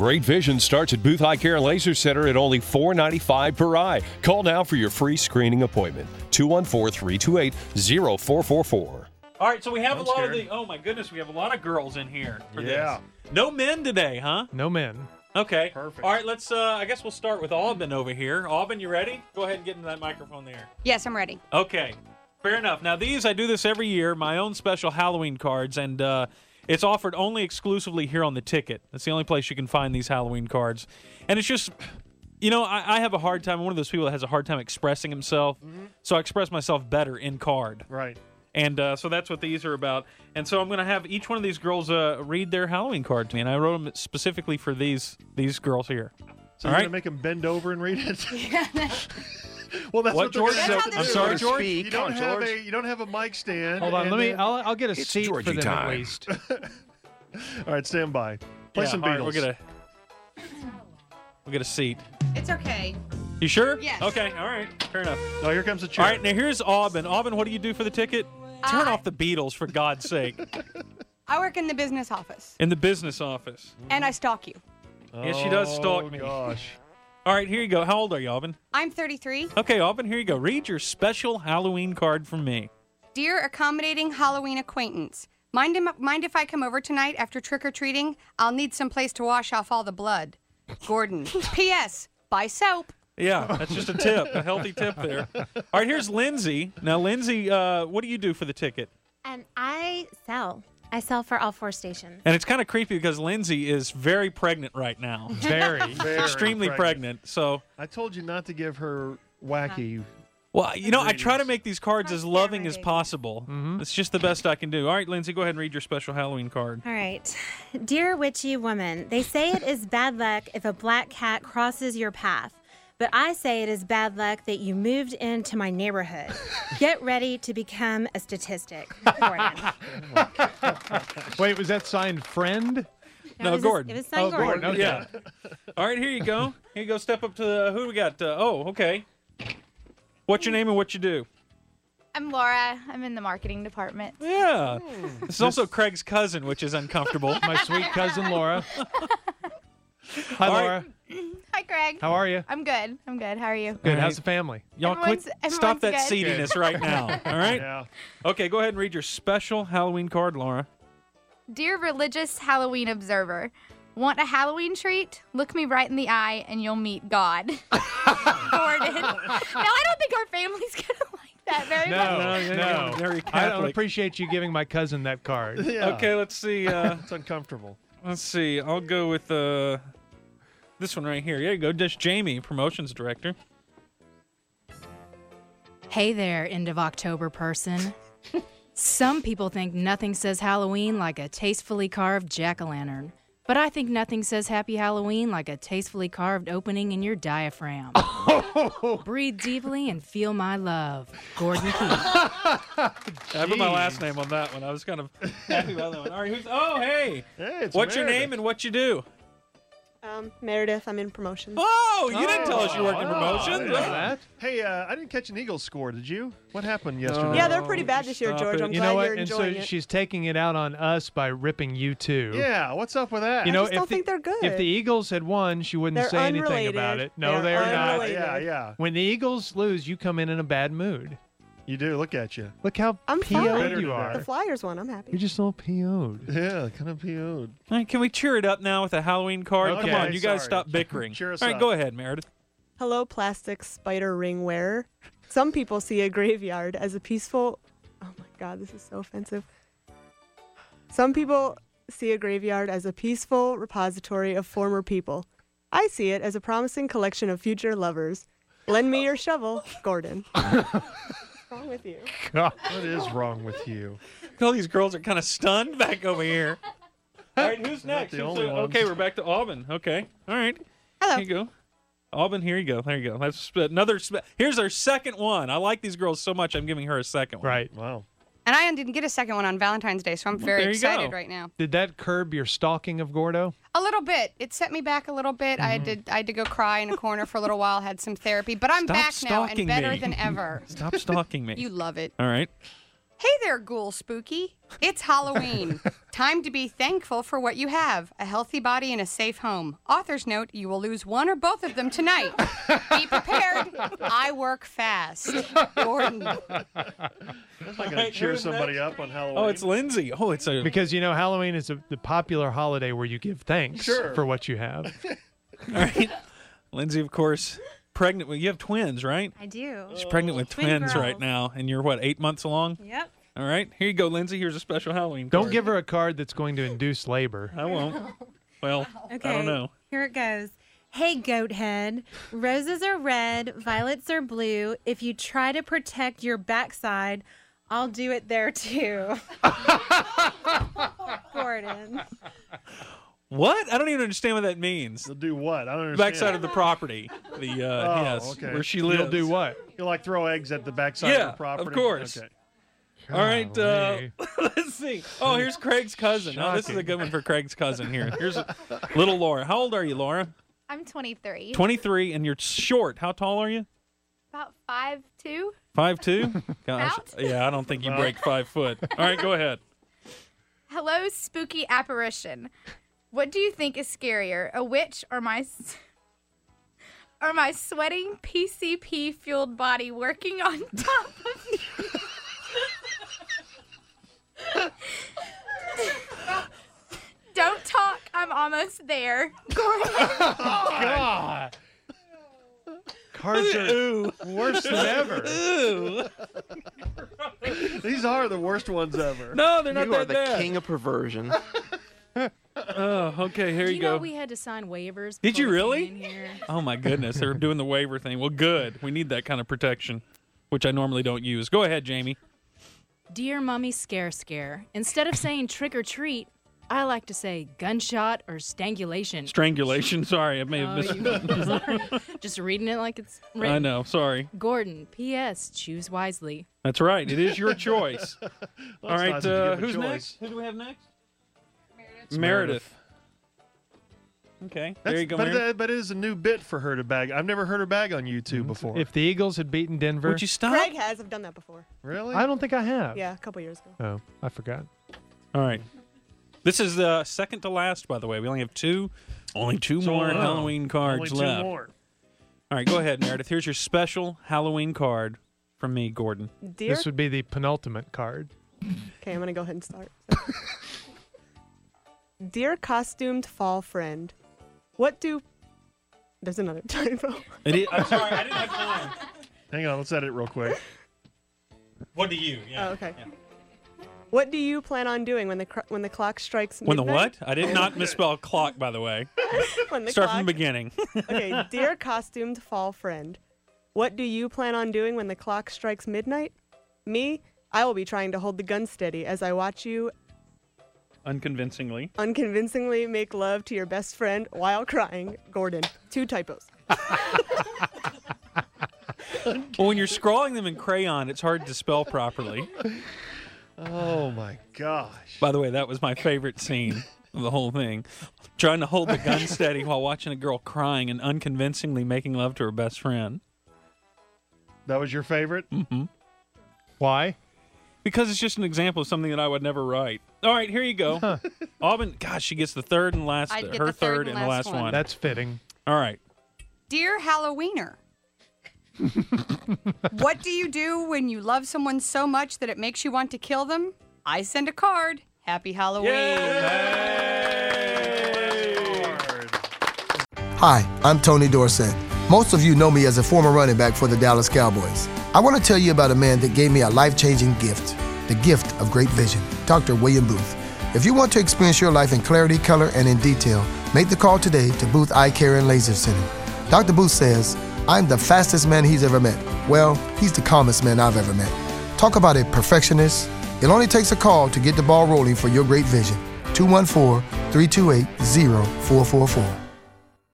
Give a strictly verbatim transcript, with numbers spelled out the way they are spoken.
Great vision starts at Booth Eye Care and Laser Center at only four dollars and ninety-five cents per eye. Call now for your free screening appointment. two one four, three two eight, zero four four four. All right, so we have I'm a lot scared. of the. Oh my goodness, we have a lot of girls in here for Yeah. this. No men today, huh? No men. Okay. Perfect. All right, let's. Uh, I guess we'll start with Aubin over here. Aubin, you ready? Go ahead and get into that microphone there. Yes, I'm ready. Okay, fair enough. Now these, I do this every year. My own special Halloween cards, and uh, it's offered only exclusively here on the ticket. That's the only place you can find these Halloween cards, and it's just. You know, I, I have a hard time. I'm one of those people that has a hard time expressing himself, mm-hmm. so I express myself better in card. Right. And uh, so that's what these are about. And so I'm going to have each one of these girls uh, read their Halloween card to me. And I wrote them specifically for these these girls here. So All you're right? going to make them bend over and read it? Well, that's What, what, they're George? gonna have to I'm do. sorry, George. Speak. You don't, Come on, have George. a, you don't have a mic stand. Hold on, and let me. then- I'll, I'll get a It's seat for Georgie them at time. least. All right, stand by. Play Yeah, some all right, Beatles. we'll get a we'll get a seat. It's okay. You sure? Yes. Okay. All right. Fair enough. Oh, here comes a chair. All right. Now here's Aubin. Aubin, what do you do for the ticket? Turn I- off the Beatles, for God's sake. I work in the business office, In the business office. and I stalk you. Yes, she does stalk me. Oh, gosh. All right. Here you go. How old are you, Aubin? I'm thirty-three. Okay, Aubin. Here you go. Read your special Halloween card from me. Dear accommodating Halloween acquaintance, mind, im- mind if I come over tonight after trick-or-treating? I'll need some place to wash off all the blood. Gordon. P S. Buy soap. Yeah, that's just a tip, a healthy tip there. All right, here's Lindsay. Now, Lindsay, uh, what do you do for the ticket? Um, I sell. I sell for all four stations. And it's kind of creepy because Lindsay is very pregnant right now. Very. Very Extremely pregnant. So, I told you not to give her wacky. well, you know, I try to Readings. make these cards as loving as possible. Mm-hmm. It's just the best I can do. All right, Lindsay, go ahead and read your special Halloween card. All right. Dear witchy woman, they say it is bad luck if a black cat crosses your path. But I say it is bad luck that you moved into my neighborhood. Get ready to become a statistic. Gordon. Wait, was that signed friend? No, it was Gordon. A, it was signed Oh, Gordon. Gordon, okay. Yeah. All right, here you go. Here you go. Step up to the, who do we got? Uh, oh, okay. What's your name and what you do? I'm Laura. I'm in the marketing department. Yeah. This is also Craig's cousin, which is uncomfortable. My sweet cousin Laura. Hi, All right. Laura. Hi, Greg. How are you? I'm good. I'm good. How are you? Good. All How's right. the family? Y'all quit. Everyone's- Stop that everyone's good. seediness right now. All right? Yeah. Okay, go ahead and read your special Halloween card, Laura. Dear religious Halloween observer, want a Halloween treat? Look me right in the eye and you'll meet God. Gordon. Now, I don't think our family's going to like that very No, much. No, you're no. very I don't Catholic. appreciate you giving my cousin that card. Yeah. Okay, let's see. Uh, It's uncomfortable. let's see. I'll go with uh, this one right here. There you go. Just Jamie, promotions director. Hey there, end of October person. Some people think nothing says Halloween like a tastefully carved jack-o'-lantern. But I think nothing says Happy Halloween like a tastefully carved opening in your diaphragm. Breathe deeply and feel my love. Gordon Keith. I put my last name on that one. I was kind of happy about that one. All right, who's? Oh, hey. Hey, it's What's your Meredith. name and what you do? Um, Meredith, I'm in promotions. Oh, you didn't tell us you worked in Oh, I promotions. didn't know Oh. that. Hey, uh, I didn't catch an Eagles score. Did you? What happened yesterday? Yeah, they're pretty bad this year, Stop George. it. I'm You glad know what? you're And so enjoying it. she's taking it out on us by ripping you too. Yeah, what's up with that? You I know, just if don't the, think they're good. If the Eagles had won, she wouldn't They're say anything unrelated. about it. No, They're they're, not. unrelated. yeah, yeah. When the Eagles lose, you come in in a bad mood. You do. Look at you. Look how I'm P O'd fine. Better you than are. The Flyers won. I'm happy. You're just all P O'd. Yeah, kind of P O'd. All right, can we cheer it up now with a Halloween card? Okay, Come on, you guys sorry. stop bickering. Cheer us All right, up. go ahead, Meredith. Hello, plastic spider ring wearer. Some people see a graveyard as a peaceful. Oh my God, this is so offensive. Some people see a graveyard as a peaceful repository of former people. I see it as a promising collection of future lovers. Lend me your shovel, Gordon. What's wrong with you? What is wrong with you? All these girls are kind of stunned back over here. All right, who's Not next? the Who's only the- ones. okay, we're back to Aubin. Okay, all right. Hello. Here you go. Aubin, here you go. There you go. That's sp- another. Sp- Here's our second one. I like these girls so much, I'm giving her a second one. Right. Wow. And I didn't get a second one on Valentine's Day, so I'm very there you excited go. right now. Did that curb your stalking of Gordo? A little bit. It set me back a little bit. I had to I had to go cry in a corner for a little while, had some therapy, but I'm Stop back now and stalking better me. than ever. Stop stalking me. You love it. All right. Hey there, Ghoul Spooky. It's Halloween. Time to be thankful for what you have, a healthy body and a safe home. Author's note, you will lose one or both of them tonight. Be prepared. I work fast. Gordon. That's not going to cheer somebody up on Halloween. Oh, it's Lindsay. Oh, it's a Because, you know, Halloween is a, the popular holiday where you give thanks Sure. for what you have. all right. Lindsay, of course, pregnant. With, you have twins, right? I do. She's pregnant with Twin twins right girls. now, and you're what, eight months along? Yep. All right, here you go, Lindsay. Here's a special Halloween Don't card. give her a card that's going to induce labor. I won't. Well, Okay. I don't know. Here it goes. Hey, goat head. Roses are red, violets are blue. If you try to protect your backside, I'll do it there too. Gordon. What? I don't even understand what that means. They'll do what? I don't The understand. backside of the property. The uh, Oh, yes, okay. where she lives. You'll do what? You'll like throw eggs at the backside Yeah, of the property? of course. Okay. All right, uh, Golly. let's see. Oh, here's Craig's cousin. Oh, this is a Shocking. good one for Craig's cousin here. Here's a, little Laura. How old are you, Laura? I'm twenty-three. twenty-three, and you're short. How tall are you? About five two. Five two? Gosh, About. yeah, I don't think you break five foot. All right, go ahead. Hello, spooky apparition. What do you think is scarier, a witch or my s- or my sweating P C P fueled body working on top of me? Don't talk. I'm almost there. Gordon. God. Cards are Ooh. worse than ever. Ooh. These are the worst ones ever. No, they're not You are that the bad. king of perversion. Oh, okay, here Do you you go. know we had to sign waivers? Did you before we really? came in here? Oh my goodness, they're doing the waiver thing. Well, good. We need that kind of protection, which I normally don't use. Go ahead, Jamie. Dear Mummy Scare Scare, instead of saying trick or treat, I like to say gunshot or strangulation. Strangulation. Sorry, I may have Oh, missed. you- sorry. Just reading it like it's written. I know. Sorry. Gordon, P S Choose wisely. That's right. It is your choice. All Well, it's right. nice that you Uh, give a who's choice. next? Who do we have next? Meredith. Meredith. Okay. That's, there you go, but, Meredith. it, but it is a new bit for her to bag. I've never heard her bag on YouTube before. If the Eagles had beaten Denver, Would you stop? Craig has. I've done that before. really? I don't think I have. Yeah, a couple years ago. Oh, I forgot. All right. This is the second to last, by the way. We only have two, only two So, more uh, Halloween cards Only two left. more. All right, go ahead, Meredith. Here's your special Halloween card from me, Gordon. Dear. This would be the penultimate card. Okay, I'm gonna go ahead and start. Dear costumed fall friend, what do? There's another typo. It is, I'm sorry, I didn't have time. Hang on, let's edit real quick. What do you? Oh, okay. What do you plan on doing when the cr- when the clock strikes When the midnight? what? I did not misspell clock, by the way. When the Start clock. from the beginning. Okay, dear costumed fall friend, what do you plan on doing when the clock strikes midnight? Me, I will be trying to hold the gun steady as I watch you Unconvincingly. unconvincingly make love to your best friend while crying. Gordon. Two typos. Well, when you're scrawling them in crayon, it's hard to spell properly. Oh my gosh. By the way, that was my favorite scene of the whole thing. Trying to hold the gun steady while watching a girl crying and unconvincingly making love to her best friend. That was your favorite? Mm-hmm. Why? Because it's just an example of something that I would never write. All right, here you go. Auburn, gosh, she gets the third and last, I'd get her the third and the last one. That's fitting. All right. Dear Halloweener, what do you do when you love someone so much that it makes you want to kill them? I send a card. Happy Halloween. Hi, I'm Tony Dorsett. Most of you know me as a former running back for the Dallas Cowboys. I want to tell you about a man that gave me a life-changing gift, the gift of great vision, Doctor William Booth. If you want to experience your life in clarity, color, and in detail, make the call today to Booth Eye Care and Laser Center. Doctor Booth says, I'm the fastest man he's ever met. Well, he's the calmest man I've ever met. Talk about a perfectionist. It only takes a call to get the ball rolling for your great vision. two one four, three two eight, zero four four four.